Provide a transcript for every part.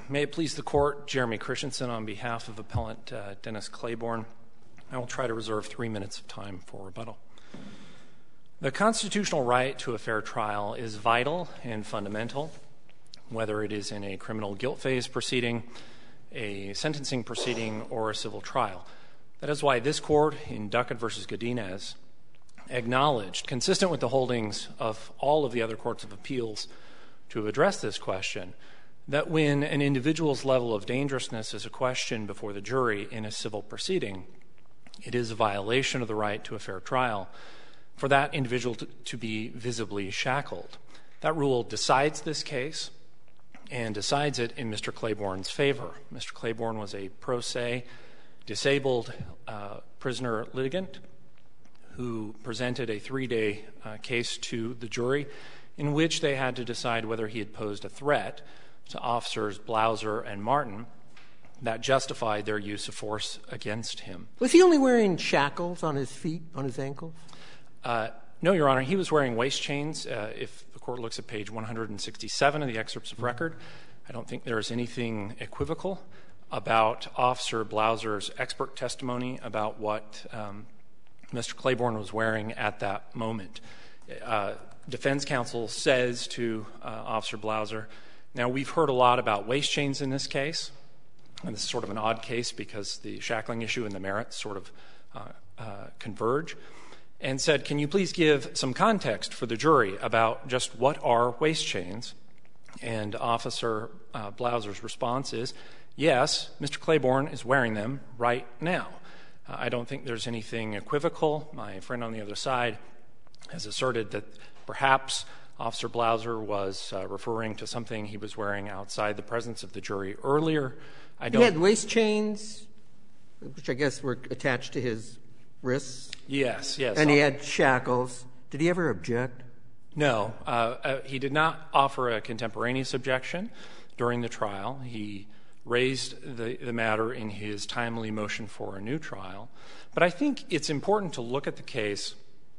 May it please the Court, Jeremy Christensen on behalf of Appellant Dennis Claiborne. I will try to reserve 3 minutes of time for rebuttal. The constitutional right to a fair trial is vital and fundamental, whether it is in a criminal guilt phase proceeding, a sentencing proceeding, or a civil trial. That is why this Court, in Duckett v. Godinez, acknowledged, consistent with the holdings of all of the other courts of appeals to address this question, that when an individual's level of dangerousness is a question before the jury in a civil proceeding, it is a violation of the right to a fair trial for that individual to be visibly shackled. That rule decides this case and decides it in Mr. Claiborne's favor. Mr. Claiborne was a pro se, disabled prisoner litigant who presented a 3-day case to the jury in which they had to decide whether he had posed a threat to Officers Blauser and Martin that justified their use of force against him. Was he only wearing shackles on his feet, on his ankles? No, Your Honor. He was wearing waist chains. If the Court looks at page 167 of the excerpts of record, I don't think there is anything equivocal about Officer Blauser's expert testimony about what Mr. Claiborne was wearing at that moment. Defense counsel says to Officer Blauser, now we've heard a lot about waist chains in this case, and this is sort of an odd case because the shackling issue and the merits sort of converge, and said, can you please give some context for the jury about just what are waist chains? And Officer Blauser's response is, yes, Mr. Claiborne is wearing them right now. I don't think there's anything equivocal. My friend on the other side has asserted that perhaps Officer Blauser was referring to something he was wearing outside the presence of the jury earlier. He had waist chains, which I guess were attached to his wrists? Yes, yes. And he had shackles. Did he ever object? No. He did not offer a contemporaneous objection during the trial. He raised the matter in his timely motion for a new trial. But I think it's important to look at the case.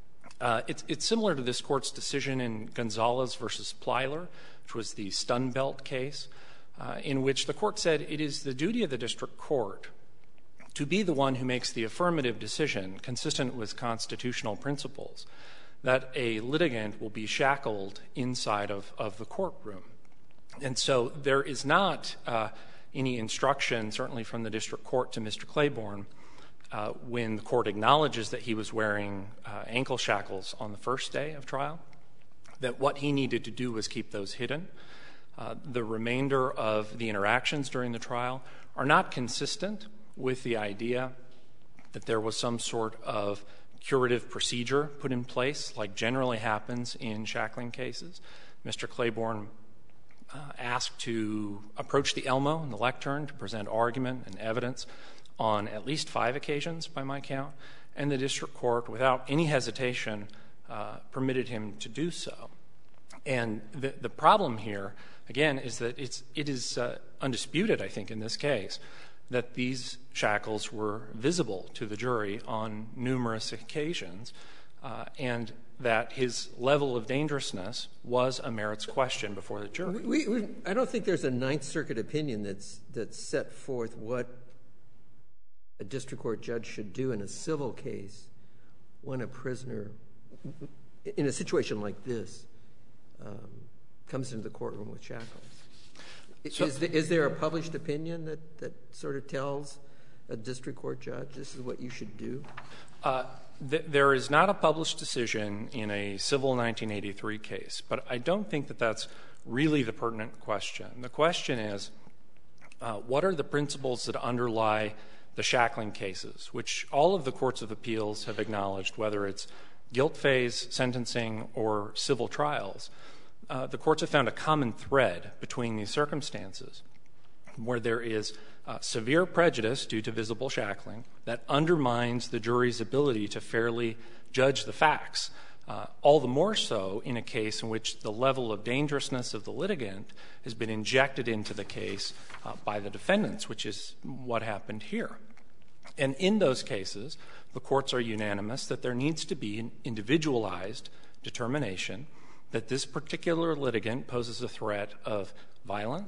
It's similar to this Court's decision in Gonzalez v. Plyler, which was the stun belt case, in which the Court said it is the duty of the district court to be the one who makes the affirmative decision consistent with constitutional principles that a litigant will be shackled inside of the courtroom. And so there is not any instruction, certainly from the district court to Mr. Claiborne, when the court acknowledges that he was wearing ankle shackles on the first day of trial, that what he needed to do was keep those hidden. The remainder of the interactions during the trial are not consistent with the idea that there was some sort of curative procedure put in place, like generally happens in shackling cases. Mr. Claiborne asked to approach the Elmo and the lectern to present argument and evidence on at least 5 occasions, by my count, and the district court, without any hesitation, permitted him to do so. And the problem here, again, is that it is undisputed, I think, in this case, that these shackles were visible to the jury on numerous occasions, and that his level of dangerousness was a merits question before the jury. I don't think there's a Ninth Circuit opinion that's set forth what a district court judge should do in a civil case when a prisoner, in a situation like this, comes into the courtroom with shackles. Is there a published opinion that sort of tells a district court judge this is what you should do? There is not a published decision in a civil 1983 case, but I don't think that that's really the pertinent question. The question is, what are the principles that underlie the shackling cases, which all of the courts of appeals have acknowledged, whether it's guilt phase, sentencing, or civil trials? The courts have found a common thread between these circumstances where there is severe prejudice due to visible shackling that undermines the jury's ability to fairly judge the facts, all the more so in a case in which the level of dangerousness of the litigant has been injected into the case by the defendants, which is what happened here. And in those cases, the courts are unanimous that there needs to be an individualized determination that this particular litigant poses a threat of violence,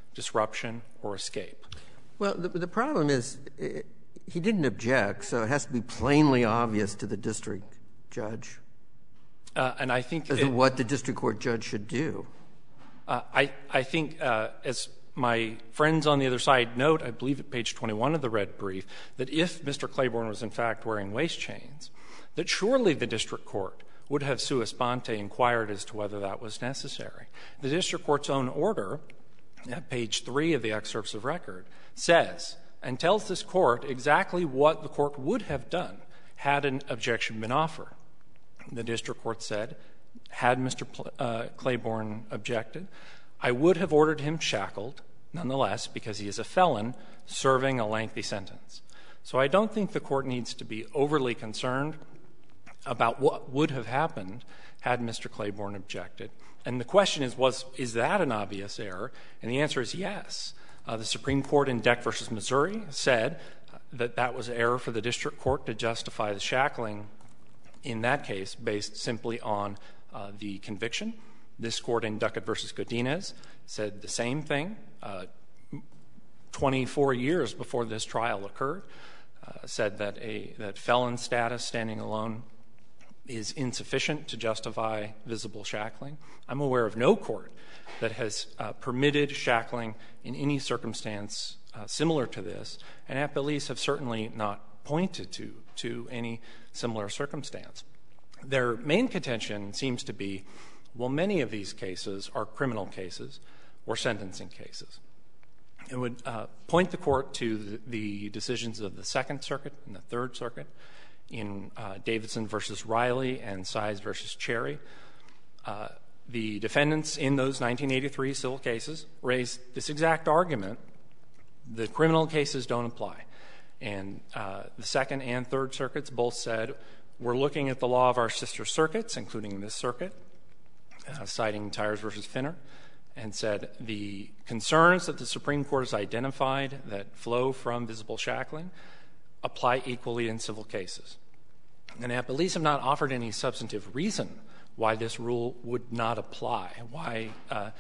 disruption, or escape. Well, the problem is he didn't object, so it has to be plainly obvious to the district judge. And I think as to what the district court judge should do. I think, as my friends on the other side note, I believe at page 21 of the red brief, that if Mr. Claiborne was in fact wearing waist chains, that surely the district court would have sua sponte inquired as to whether that was necessary. The district court's own order, at page 3 of the excerpts of record, says and tells this court exactly what the court would have done had an objection been offered. The district court said, had Mr. Claiborne objected, I would have ordered him shackled, nonetheless, because he is a felon serving a lengthy sentence. So I don't think the court needs to be overly concerned about what would have happened had Mr. Claiborne objected. And the question is that an obvious error? And the answer is yes. The Supreme Court in Deck v. Missouri said that that was error for the district court to justify the shackling in that case based simply on the conviction. This court in Duckett v. Godinez said the same thing 24 years before this trial occurred, said that felon status standing alone is insufficient to justify visible shackling. I'm aware of no court that has permitted shackling in any circumstance similar to this, and appellees have certainly not pointed to any similar circumstance. Their main contention seems to be, well, many of these cases are criminal cases or sentencing cases. It would point the court to the decisions of the Second Circuit and the Third Circuit in Davidson v. Riley and Size v. Cherry. The defendants in those 1983 civil cases raised this exact argument. The criminal cases don't apply. And the Second and Third Circuits both said, we're looking at the law of our sister circuits, including this circuit, citing Tyers v. Finner, and said the concerns that the Supreme Court has identified that flow from visible shackling apply equally in civil cases. And appellees have not offered any substantive reason why this rule would not apply, why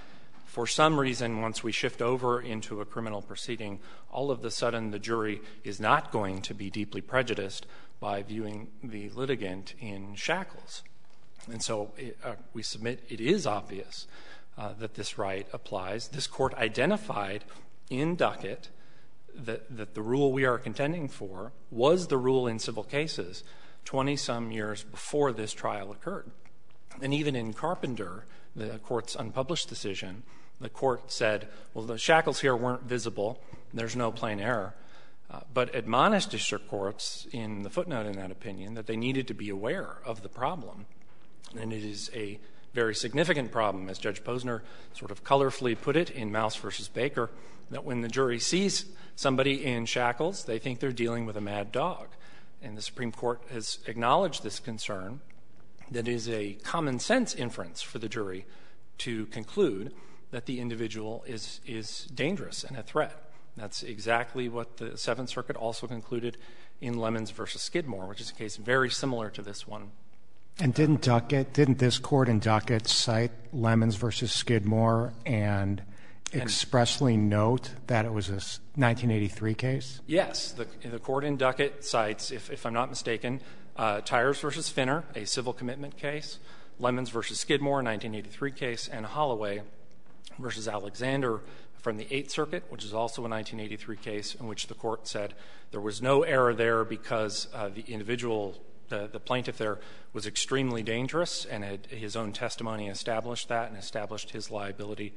for some reason once we shift over into a criminal proceeding, all of a sudden the jury is not going to be deeply prejudiced by viewing the litigant in shackles. And so we submit it is obvious that this right applies. This court identified in Duckett that the rule we are contending for was the rule in civil cases 20-some years before this trial occurred. And even in Carpenter, the court's unpublished decision, the court said, well, the shackles here weren't visible, there's no plain error, but admonished district courts in the footnote in that opinion that they needed to be aware of the problem. And it is a very significant problem, as Judge Posner sort of colorfully put it in Mouse v. Baker, that when the jury sees somebody in shackles, they think they're dealing with a mad dog. And the Supreme Court has acknowledged this concern, that it is a common sense inference for the jury to conclude that the individual is dangerous and a threat. That's exactly what the Seventh Circuit also concluded in Lemons v. Skidmore, which is a case very similar to this one. And didn't this court in Duckett cite Lemons v. Skidmore and expressly note that it was a 1983 case? Yes. The court in Duckett cites, if I'm not mistaken, Tyers v. Finner, a civil commitment case, Lemons v. Skidmore, a 1983 case, and Holloway v. Alexander from the Eighth Circuit, which is also a 1983 case, in which the court said there was no error there because the individual, the plaintiff there, was extremely dangerous, and his own testimony established that and established his liability,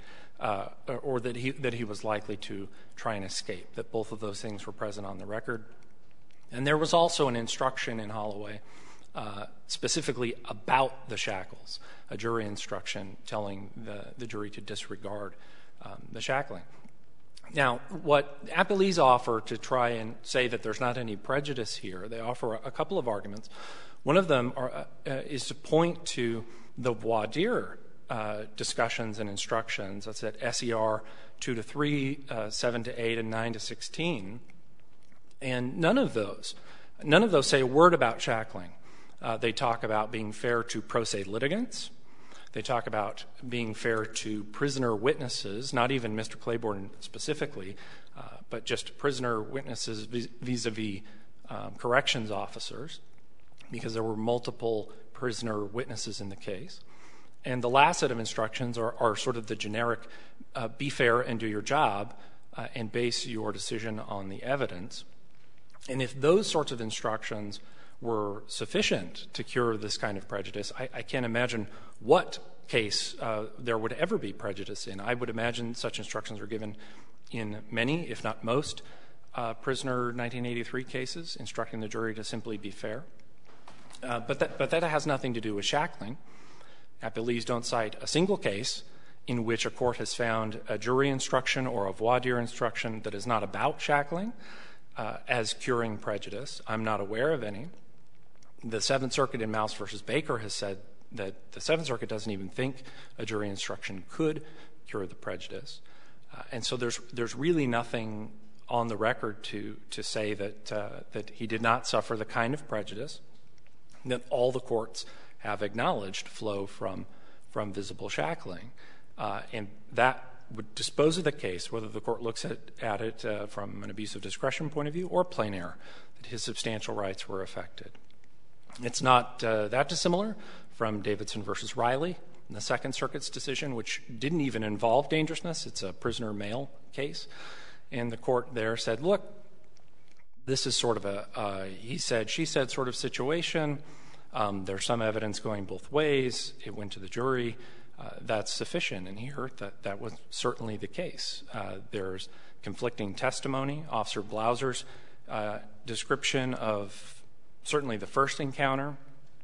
or that he was likely to try and escape, that both of those things were present on the record. And there was also an instruction in Holloway specifically about the shackles, a jury instruction telling the jury to disregard the shackling. Now, what appellees offer to try and say that there's not any prejudice here, they offer a couple of arguments. One of them is to point to the voir dire discussions and instructions. That's at SER 2-3, 7-8, and 9-16. And none of those say a word about shackling. They talk about being fair to pro se litigants. They talk about being fair to prisoner witnesses, not even Mr. Claiborne specifically, but just prisoner witnesses vis-a-vis corrections officers, because there were multiple prisoner witnesses in the case. And the last set of instructions are sort of the generic be fair and do your job and base your decision on the evidence. And if those sorts of instructions were sufficient to cure this kind of prejudice, I can't imagine what case there would ever be prejudice in. I would imagine such instructions were given in many, if not most, prisoner 1983 cases, instructing the jury to simply be fair. But that has nothing to do with shackling. Appellees don't cite a single case in which a court has found a jury instruction or a voir dire instruction that is not about shackling as curing prejudice. I'm not aware of any. The Seventh Circuit in Mouse v. Baker has said that the Seventh Circuit doesn't even think a jury instruction could cure the prejudice. And so there's really nothing on the record to say that he did not suffer the kind of prejudice that all the courts have acknowledged flow from visible shackling. And that would dispose of the case, whether the court looks at it from an abuse of discretion point of view or plain error, that his substantial rights were affected. It's not that dissimilar from Davidson v. Riley in the Second Circuit's decision, which didn't even involve dangerousness. It's a prisoner male case. And the court there said, look, this is sort of a he said, she said sort of situation. There's some evidence going both ways. It went to the jury. That's sufficient. And here, that was certainly the case. There's conflicting testimony. Officer Blauser's description of certainly the first encounter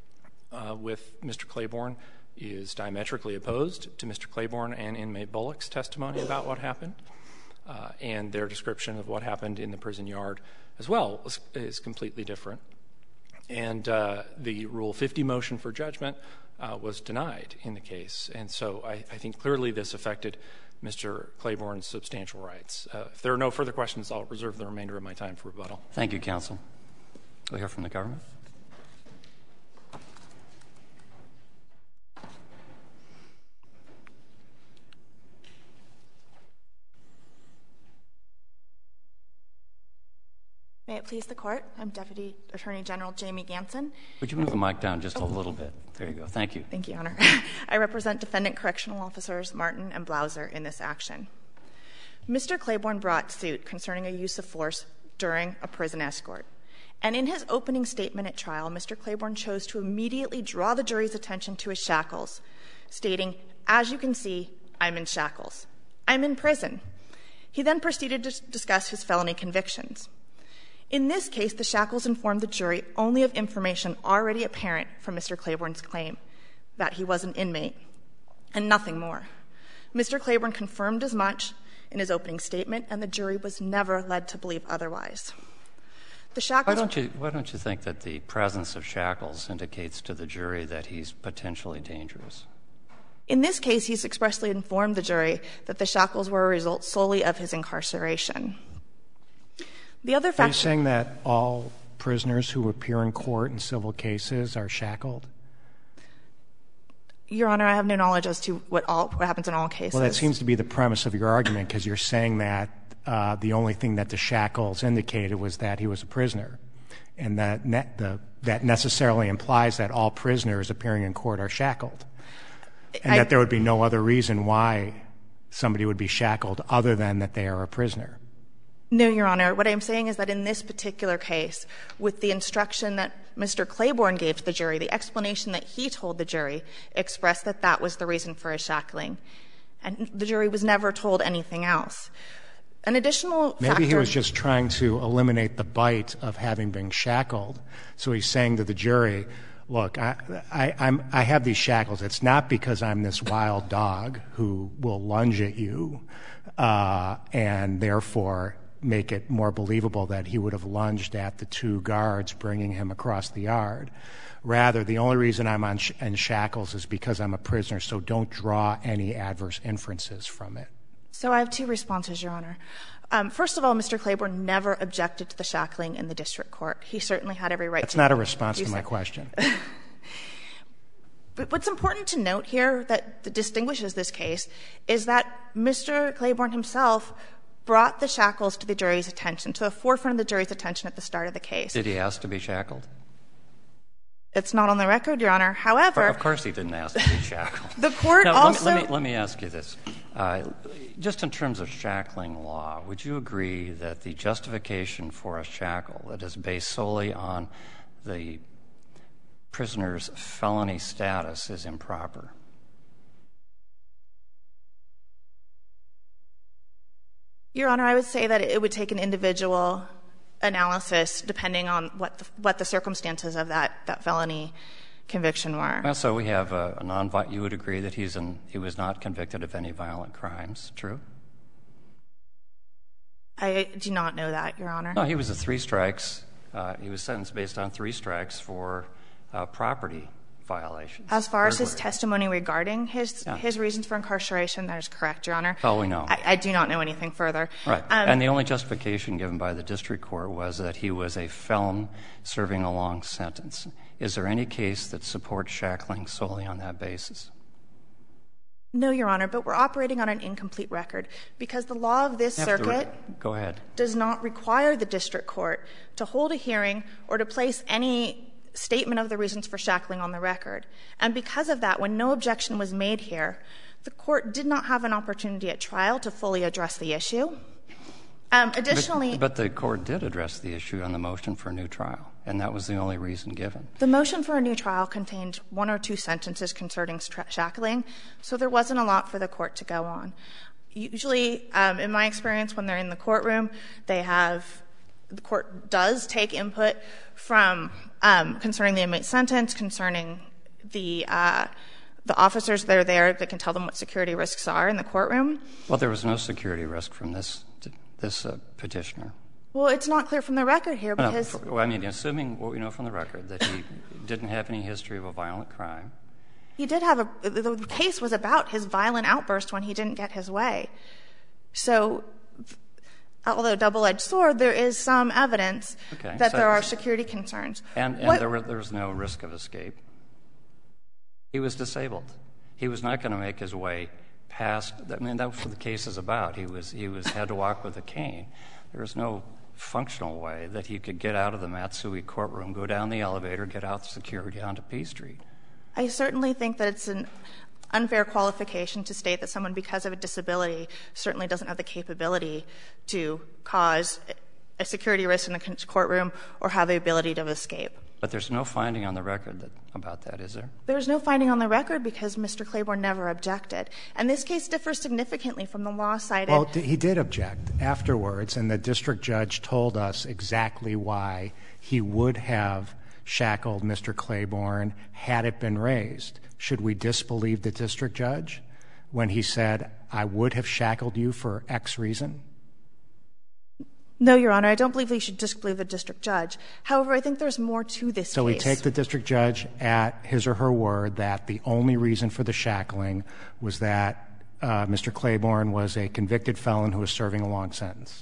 with Mr. Claiborne is diametrically opposed to Mr. Claiborne and inmate Bullock's testimony about what happened. And their description of what happened in the prison yard as well is completely different. And the Rule 50 motion for judgment was denied in the case. And so I think clearly this affected Mr. Claiborne's substantial rights. If there are no further questions, I'll reserve the remainder of my time for rebuttal. Thank you, counsel. We'll hear from the government. May it please the Court. I'm Deputy Attorney General Jamie Ganson. Would you move the mic down just a little bit? There you go. Thank you. Thank you, Your Honor. I represent Defendant Correctional Officers Martin and Blauser in this action. Mr. Claiborne brought suit concerning a use of force during a prison escort. And in his opening statement at trial, Mr. Claiborne chose to immediately draw the jury's attention to his shackles, stating, "As you can see, I'm in shackles. I'm in prison." He then proceeded to discuss his felony convictions. In this case, the shackles informed the jury only of information already apparent from Mr. Claiborne's claim that he was an inmate, and nothing more. Mr. Claiborne confirmed as much in his opening statement, and the jury was never led to believe otherwise. The shackles Why don't you think that the presence of shackles indicates to the jury that he's potentially dangerous? In this case, he's expressly informed the jury that the shackles were a result solely of his incarceration. The other fact— Are you saying that all prisoners who appear in court in civil cases are shackled? Your Honor, I have no knowledge as to what happens in all cases. Well, that seems to be the premise of your argument, because you're saying that the only thing that the shackles indicated was that he was a prisoner, and that necessarily implies that all prisoners appearing in court are shackled, and that there would be no other reason why somebody would be shackled other than that they are a prisoner. No, Your Honor. What I'm saying is that in this particular case, with the instruction that Mr. Claiborne gave to the jury, the explanation that he told the jury expressed that that was the reason for his shackling, and the jury was never told anything else. An additional factor— Maybe he was just trying to eliminate the bite of having been shackled. So he's saying to the jury, look, I have these shackles. It's not because I'm this wild dog who will lunge at you and therefore make it more believable that he would have lunged at the two guards bringing him across the yard. Rather, the only reason I'm in shackles is because I'm a prisoner, so don't draw any adverse inferences from it. So I have two responses, Your Honor. First of all, Mr. Claiborne never objected to the shackling in the district court. He certainly had every right to— That's not a response to my question. But what's important to note here that distinguishes this case is that Mr. Claiborne himself brought the shackles to the jury's attention, to the forefront of the jury's attention at the start of the case. Did he ask to be shackled? It's not on the record, Your Honor. However, of course he didn't ask to be shackled. The court now, also let me ask you this. Just in terms of shackling law, would you agree that the justification for a shackle that is based solely on the prisoner's felony status is improper? Your Honor, I would say that it would take an individual analysis depending on what the circumstances of that felony conviction were. Well, so we have a non-violent. You would agree that he was not convicted of any violent crimes, true? I do not know that, Your Honor. No, he was three strikes. He was sentenced based on 3 strikes for property violations. As far as his testimony regarding his reasons for incarceration, that is correct, Your Honor. Oh, we know. I do not know anything further. Right. And the only justification given by the district court was that he was a felon serving a long sentence. Is there any case that supports shackling solely on that basis? No, Your Honor, but we're operating on an incomplete record because the law of this circuit Go ahead. does not require the district court to hold a hearing or to place any statement of the reasons for shackling on the record. And because of that, when no objection was made here, the court did not have an opportunity at trial to fully address the issue. Additionally, But the court did address the issue on the motion for a new trial, and that was the only reason given. the motion for a new trial contained 1 or 2 sentences concerning shackling, so there wasn't a lot for the court to go on. Usually, in my experience, when they're in the courtroom, the court does take input from concerning the inmate's sentence, concerning the officers that are there that can tell them what security risks are in the courtroom. Well, there was no security risk from this petitioner. Well, it's not clear from the record here because I mean, assuming what we know from the record, that he didn't have any history of a violent crime. he did have the case was about his violent outburst when he didn't get his way. So, although double-edged sword, there is some evidence that there are security concerns. And there was no risk of escape. He was disabled. He was not going to make his way past. I mean, that's what the case is about. He had to walk with a cane. There was no functional way that he could get out of the Matsui courtroom, go down the elevator, get out the security onto P Street. I certainly think that it's an unfair qualification to state that someone, because of a disability, certainly doesn't have the capability to cause a security risk in the courtroom or have the ability to escape. But there's no finding on the record about that, is there? There's no finding on the record because Mr. Claiborne never objected. And this case differs significantly from the law cited. Well, he did object afterwards, and the district judge told us exactly why he would have shackled Mr. Claiborne had it been raised. Should we disbelieve the district judge when he said, I would have shackled you for X reason? No, Your Honor. I don't believe we should disbelieve the district judge. However, I think there's more to this case. So we take the district judge at his or her word that the only reason for the shackling was that Mr. Claiborne was a convicted felon who was serving a long sentence.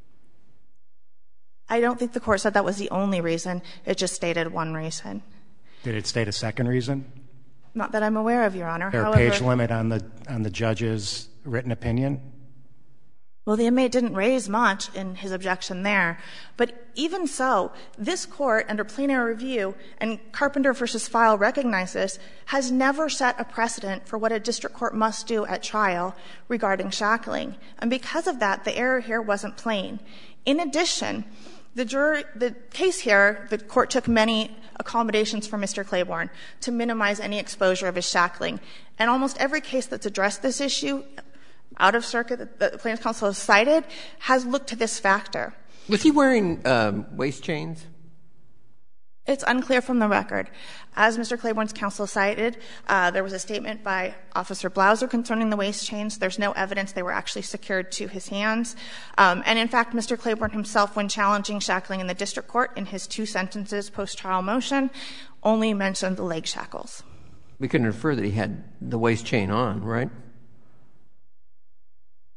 I don't think the court said that was the only reason. It just stated one reason. Did it state a second reason? Not that I'm aware of, Your Honor. Is there a page limit on the judge's written opinion? Well, the inmate didn't raise much in his objection there. But even so, this Court, under plenary review, and Carpenter v. File recognizes, has never set a precedent for what a district court must do at trial regarding shackling. And because of that, the error here wasn't plain. In addition, the case here, the Court took many accommodations for Mr. Claiborne to minimize any exposure of his shackling. And almost every case that's addressed this issue out of circuit that the Plaintiff's counsel has cited has looked to this factor. Was he wearing waist chains? It's unclear from the record. As Mr. Claiborne's counsel cited, there was a statement by Officer Blauser concerning the waist chains. There's no evidence they were actually secured to his hands. And in fact, Mr. Claiborne himself, when challenging shackling in the district court in his 2 sentences post-trial motion, only mentioned the leg shackles. We can infer that he had the waist chain on, right?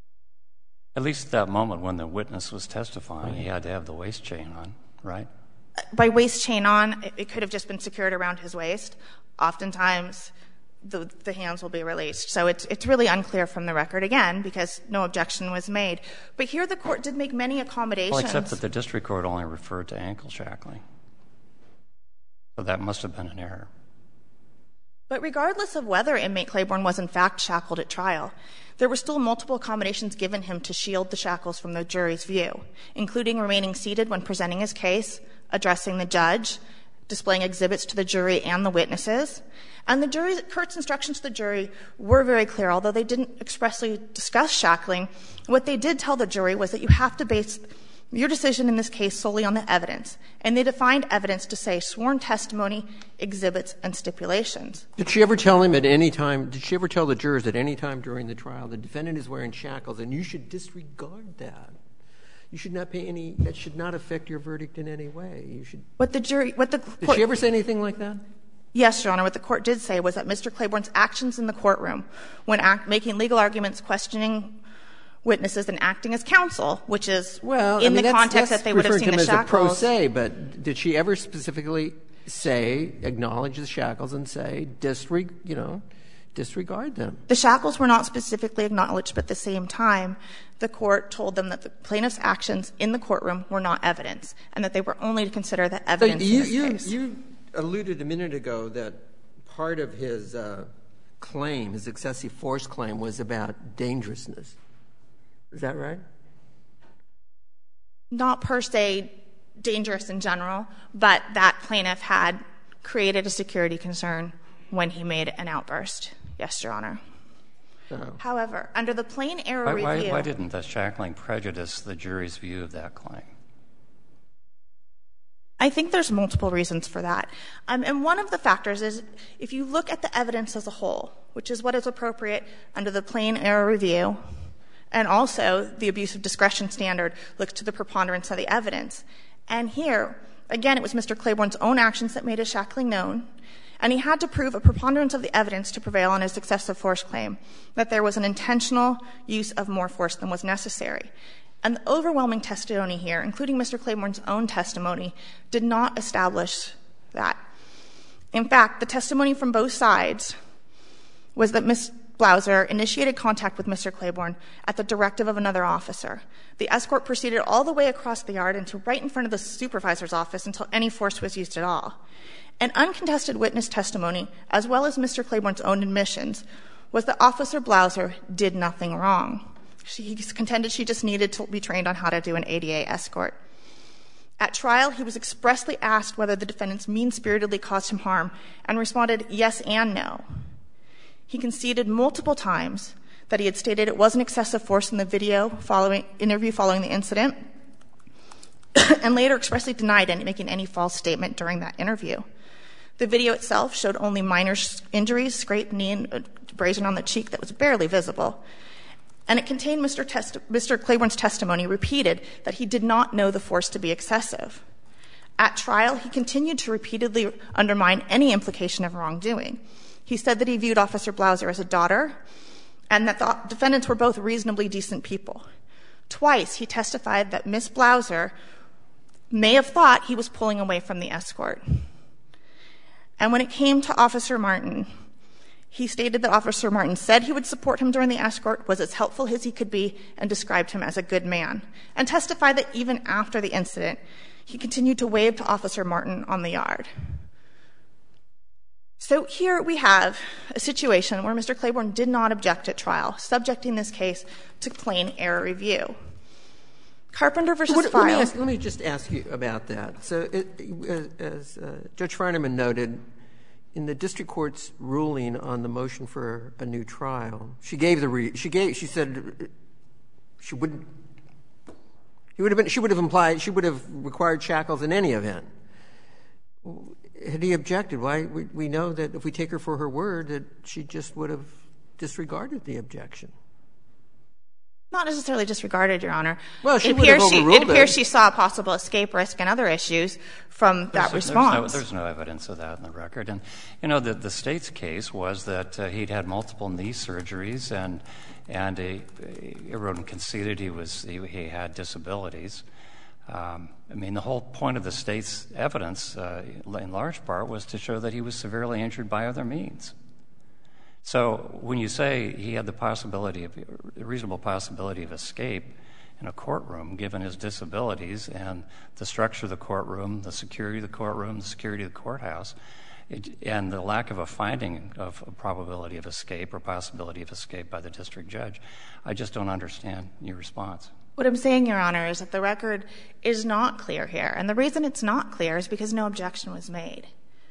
At least at that moment when the witness was testifying, he had to have the waist chain on, right? by waist chain on, it could have just been secured around his waist. Oftentimes, the hands will be released. So it's really unclear from the record, again, because no objection was made. But here the Court did make many accommodations. Well, except that the district court only referred to ankle shackling. So that must have been an error. But regardless of whether inmate Claiborne was in fact shackled at trial, there were still multiple accommodations given him to shield the shackles from the jury's view, including remaining seated when presenting his case, addressing the judge, displaying exhibits to the jury and the witnesses. And the Kurt's instructions to the jury were very clear. Although they didn't expressly discuss shackling, what they did tell the jury was that you have to base your decision in this case solely on the evidence. And they defined evidence to say sworn testimony, exhibits, and stipulations. Did she ever tell him at any time, did she ever tell the jurors at any time during the trial, the defendant is wearing shackles and you should disregard that? You should not pay any, that should not affect your verdict in any way. You should. Did she ever say anything like that? Yes, Your Honor. What the Court did say was that Mr. Claiborne's actions in the courtroom, when making legal arguments, questioning witnesses, and acting as counsel, which is in the context that they would have seen the shackles. As a pro se, but did she ever specifically say, acknowledge the shackles and say, disregard them? The shackles were not specifically acknowledged, but at the same time, the Court told them that the plaintiff's actions in the courtroom were not evidence, and that they were only to consider the evidence in this case. You alluded a minute ago that part of his claim, his excessive force claim, was about dangerousness. Is that right? Not per se dangerous in general, but that plaintiff had created a security concern when he made an outburst. Yes, Your Honor. However, under the plain error review. Why didn't the shackling prejudice the jury's view of that claim? I think there's multiple reasons for that. And one of the factors is if you look at the evidence as a whole, which is what is appropriate under the plain error review, and also the abuse of discretion standard looks to the preponderance of the evidence. And here, again, it was Mr. Claiborne's own actions that made his shackling known, and he had to prove a preponderance of the evidence to prevail on his excessive force claim, that there was an intentional use of more force than was necessary. And the overwhelming testimony here, including Mr. Claiborne's own testimony, did not establish that. In fact, the testimony from both sides was that Ms. Blauser initiated contact with Mr. Claiborne at the directive of another officer. The escort proceeded all the way across the yard and to right in front of the supervisor's office until any force was used at all. An uncontested witness testimony, as well as Mr. Claiborne's own admissions, was that Officer Blauser did nothing wrong. He contended she just needed to be trained on how to do an ADA escort. At trial, he was expressly asked whether the defendants mean-spiritedly caused him harm and responded yes and no. He conceded multiple times that he had stated it wasn't excessive force in the interview following the incident, and later expressly denied making any false statement during that interview. The video itself showed only minor injuries, scraped knee and abrasion on the cheek that was barely visible. And it contained Mr. Claiborne's testimony repeated that he did not know the force to be excessive. At trial, he continued to repeatedly undermine any implication of wrongdoing. He said that he viewed Officer Blauser as a daughter and that the defendants were both reasonably decent people. Twice, he testified that Ms. Blauser may have thought he was pulling away from the escort. And when it came to Officer Martin, he stated that Officer Martin said he would support him during the escort, was as helpful as he could be, and described him as a good man, and testified that even after the incident, he continued to wave to Officer Martin on the yard. So here we have a situation where Mr. Claiborne did not object at trial, subjecting this case to plain error review. Carpenter v. File. Let me just ask you about that. So as Judge Feinerman noted, in the district court's ruling on the motion for a new trial, she said she would have required shackles in any event. Had he objected? We know that if we take her for her word, that she just would have disregarded the objection. Not necessarily disregarded, Your Honor. Well, she would have overruled it. It appears she saw a possible escape risk and other issues from that response. There's no evidence of that in the record. And, you know, the State's case was that he'd had multiple knee surgeries and everyone conceded he had disabilities. I mean, the whole point of the State's evidence, in large part, was to show that he was severely injured by other means. So when you say he had the reasonable possibility of escape in a courtroom, given his disabilities and the structure of the courtroom, the security of the courtroom, the security of the courthouse, and the lack of a finding of a probability of escape or possibility of escape by the district judge, I just don't understand your response. What I'm saying, Your Honor, is that the record is not clear here. And the reason it's not clear is because no objection was made.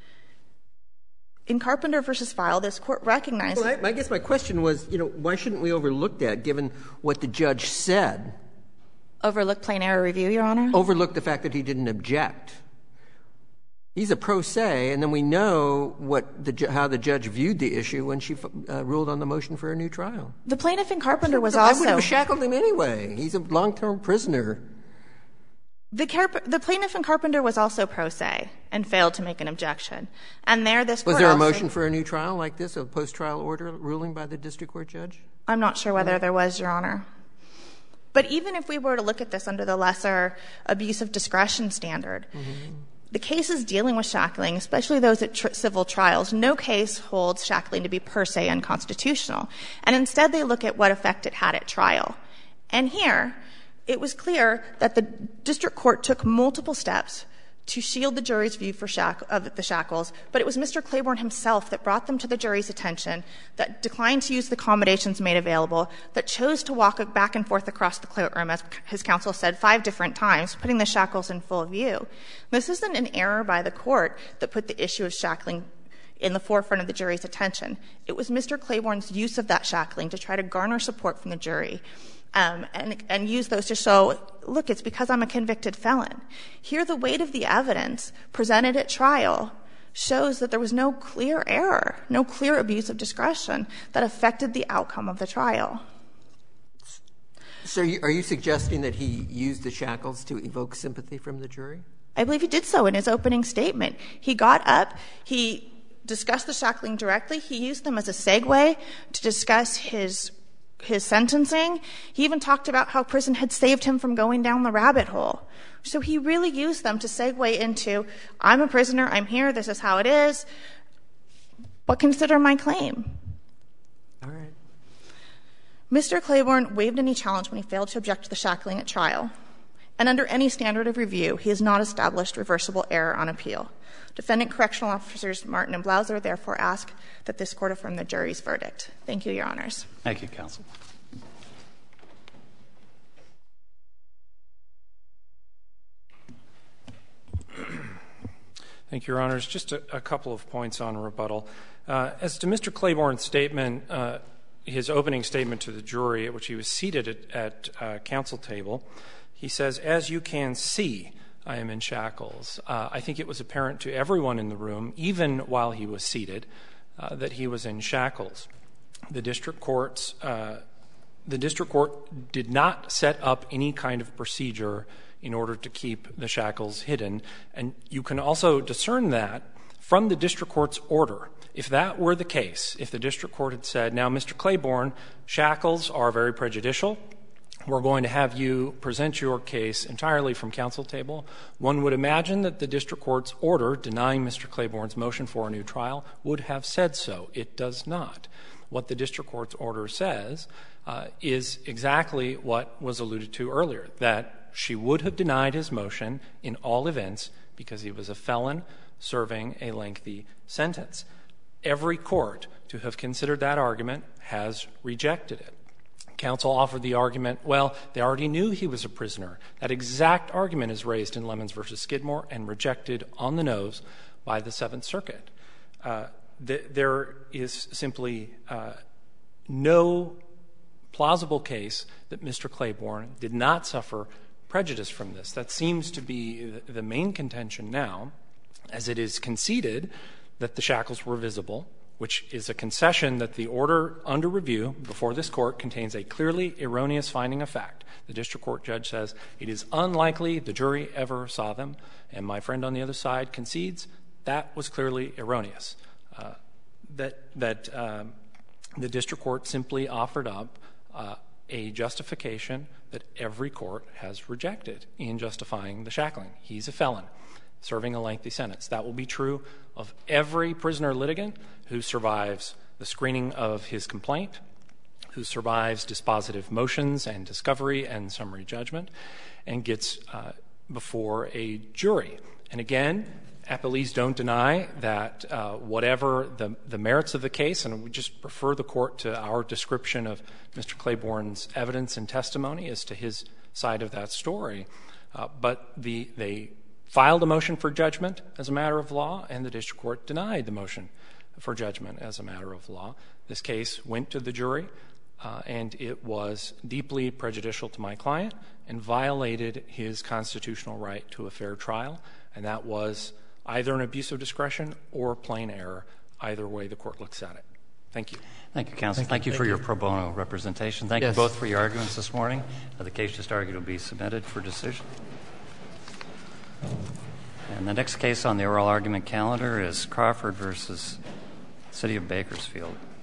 In Carpenter v. File, this Court recognized — Well, I guess my question was, why shouldn't we overlook that, given what the judge said? Overlook plain error review, Your Honor? Overlook the fact that he didn't object. He's a pro se, and then we know how the judge viewed the issue when she ruled on the motion for a new trial. The plaintiff in Carpenter was also — I would have shackled him anyway. He's a long-term prisoner. The plaintiff in Carpenter was also pro se and failed to make an objection. And there, this Court Was there a also — motion for a new trial like this, a post-trial order ruling by the district court judge? I'm not sure whether there was, Your Honor. But even if we were to look at this under the lesser abuse of discretion standard, the cases dealing with shackling, especially those at civil trials, no case holds shackling to be per se unconstitutional. And instead, they look at what effect it had at trial. And here, it was clear that the district court took multiple steps to shield the jury's view of the shackles, but it was Mr. Claiborne himself that brought them to the jury's attention, that declined to use the accommodations made available, that chose to walk back and forth across the courtroom, as his counsel said, 5 different times, putting the shackles in full view. This isn't an error by the Court that put the issue of shackling in the forefront of the jury's attention. It was Mr. Claiborne's use of that shackling to try to garner support from the jury, and use those to show, look, it's because I'm a convicted felon. Here, the weight of the evidence presented at trial shows that there was no clear error, no clear abuse of discretion that affected the outcome of the trial. So are you suggesting that he used the shackles to evoke sympathy from the jury? I believe he did so in his opening statement. He got up, he discussed the shackling directly, he used them as a segue to discuss his sentencing. He even talked about how prison had saved him from going down the rabbit hole. So he really used them to segue into, I'm a prisoner, I'm here, this is how it is, but consider my claim. All right. Mr. Claiborne waived any challenge when he failed to object to the shackling at trial. And under any standard of review, he has not established reversible error on appeal. Defendant Correctional Officers Martin and Blauser therefore ask that this Court affirm the jury's verdict. Thank you, Your Honors. Thank you, counsel. Thank you, Your Honors. Just a couple of points on rebuttal. As to Mr. Claiborne's statement, his opening statement to the jury, at which he was seated at counsel table, he says, "As you can see, I am in shackles." I think it was apparent to everyone in the room, even while he was seated, that he was in shackles. The district court did not set up any kind of procedure in order to keep the shackles hidden. And you can also discern that from the district court's order. If that were the case, if the district court had said, now, Mr. Claiborne, shackles are very prejudicial, we're going to have you present your case entirely from counsel table, one would imagine that the district court's order denying Mr. Claiborne's motion for a new trial would have said so. It does not. What the district court's order says is exactly what was alluded to earlier, that she would have denied his motion in all events because he was a felon serving a lengthy sentence. Every court to have considered that argument has rejected it. Counsel offered the argument, well, they already knew he was a prisoner. That exact argument is raised in Lemons v. Skidmore and rejected on the nose by the Seventh Circuit. There is simply no plausible case that Mr. Claiborne did not suffer prejudice from this. That seems to be the main contention now, as it is conceded that the shackles were visible, which is a concession that the order under review before this Court contains a clearly erroneous finding of fact. The district court judge says it is unlikely the jury ever saw them, and my friend on the other side concedes that was clearly erroneous. That the district court simply offered up a justification that every court has rejected in justifying the shackling. He's a felon serving a lengthy sentence. That will be true of every prisoner litigant who survives the screening of his complaint, who survives dispositive motions and discovery and summary judgment, and gets before a jury. And again, appellees don't deny that whatever the merits of the case, and we just refer the court to our description of Mr. Claiborne's evidence and testimony as to his side of that story, but they filed a motion for judgment as a matter of law, and the district court denied the motion for judgment as a matter of law. This case went to the jury, and it was deeply prejudicial to my client and violated his constitutional right to a fair trial, and that was either an abuse of discretion or plain error. Either way the court looks at it. Thank you. Thank you, counsel. Thank you for your pro bono representation. Thank you both for your arguments this morning. The case just argued will be submitted for decision. And the next case on the oral argument calendar is Crawford versus City of Bakersfield.